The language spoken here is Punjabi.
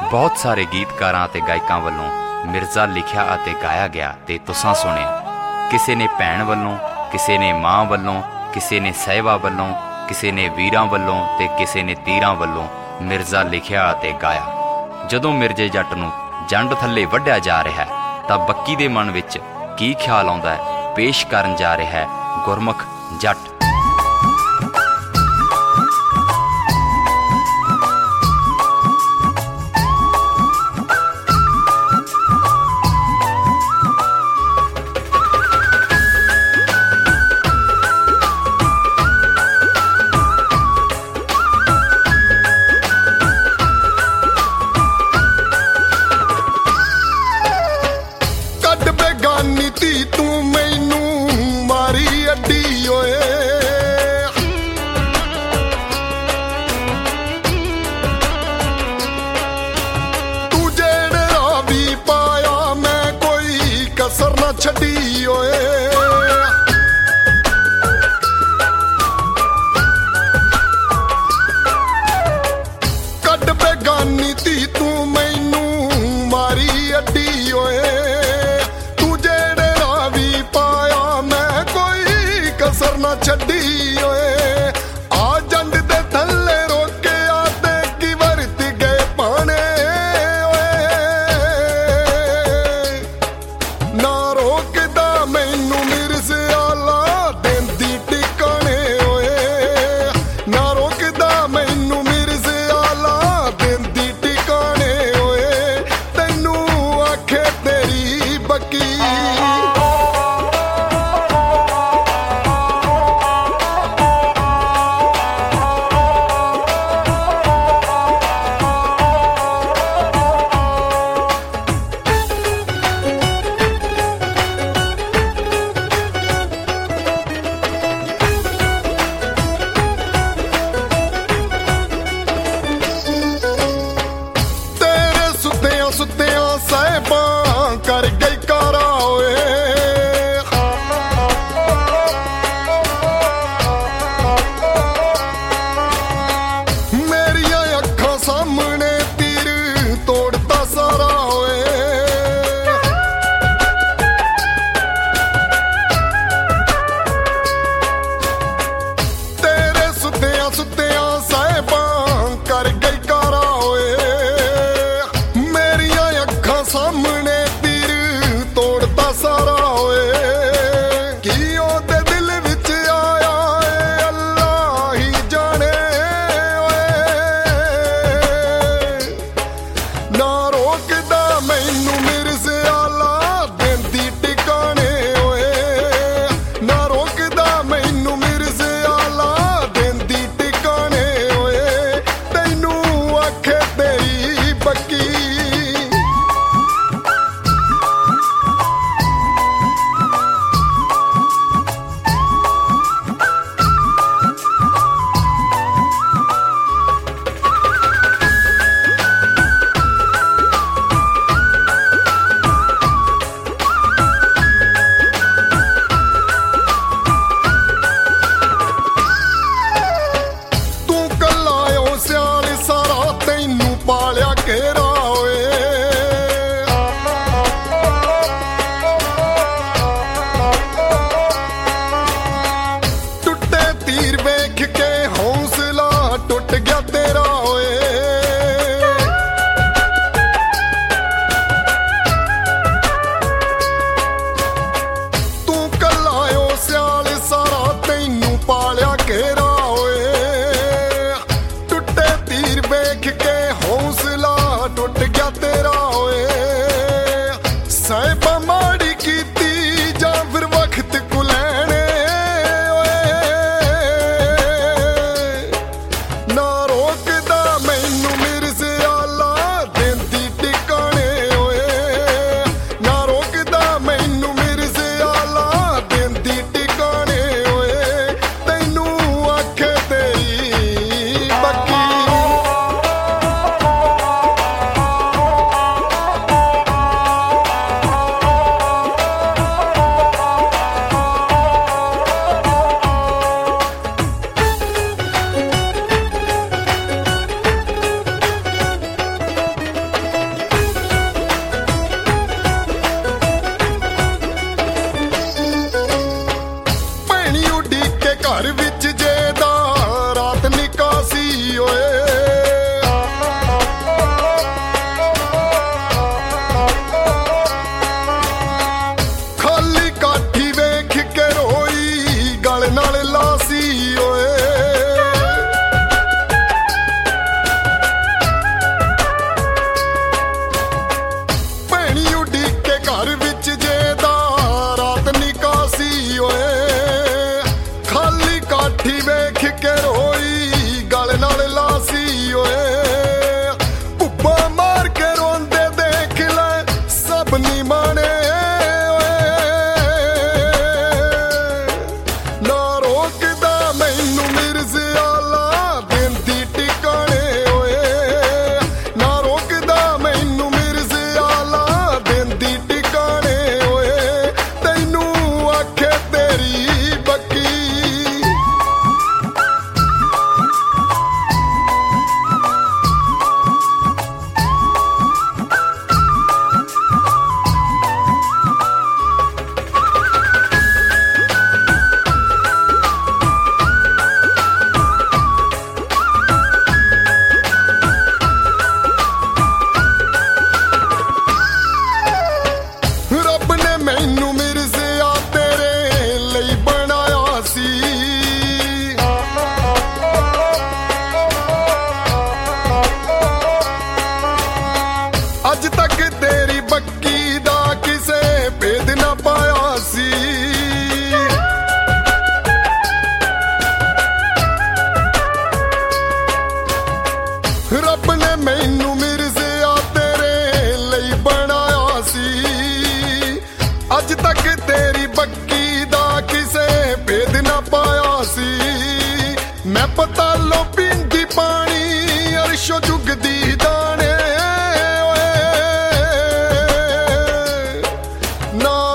ਬਹੁਤ ਸਾਰੇ ਗੀਤਕਾਰਾਂ ਅਤੇ ਗਾਇਕਾਂ ਵੱਲੋਂ ਮਿਰਜ਼ਾ ਲਿਖਿਆ ਅਤੇ ਗਾਇਆ ਗਿਆ ਤੇ ਤੁਸਾਂ ਸੁਣਿਆ। ਕਿਸੇ ਨੇ ਭੈਣ ਵੱਲੋਂ, ਕਿਸੇ ਨੇ ਮਾਂ ਵੱਲੋਂ, ਕਿਸੇ ਨੇ ਸਹਿਬਾ ਵੱਲੋਂ, ਕਿਸੇ ਨੇ ਵੀਰਾਂ ਵੱਲੋਂ ਤੇ ਕਿਸੇ ਨੇ ਤੀਰਾਂ ਵੱਲੋਂ ਮਿਰਜ਼ਾ ਲਿਖਿਆ ਅਤੇ ਗਾਇਆ। ਜਦੋਂ ਮਿਰਜ਼ੇ ਜੱਟ ਨੂੰ ਜੰਡ ਥੱਲੇ ਵੱਢਿਆ ਜਾ ਰਿਹਾ ਹੈ ਤਾਂ ਬੱਕੀ ਦੇ ਮਨ ਵਿੱਚ ਕੀ ਖਿਆਲ ਆਉਂਦਾ ਹੈ, ਪੇਸ਼ ਕਰਨ ਜਾ ਰਿਹਾ ਹੈ ਗੁਰਮੁਖ ਜੱਟ। ਅੱਜ ਤੱਕ ਤੇਰੀ ਬੱਕੀ ਦਾ ਕਿਸੇ ਭੇਦ ਨਾ ਪਾਇਆ ਸੀ। ਰੱਬ ਨੇ ਮੈਨੂੰ ਮਿਰਜ਼ਿਆ ਤੇਰੇ ਲਈ ਬਣਾਇਆ ਸੀ। ਅੱਜ ਤੱਕ ਤੇਰੀ ਬੱਕੀ ਦਾ ਕਿਸੇ ਭੇਦ ਨਾ ਪਾਇਆ ਸੀ। ਮੈਂ ਪਤਾਲੋਂ ਪੀਂਦੀ ਪਾਣੀ ਅਰਸ਼ੋਂ ਚੁਗਦੀ ਦਾਣੇ ਨਾ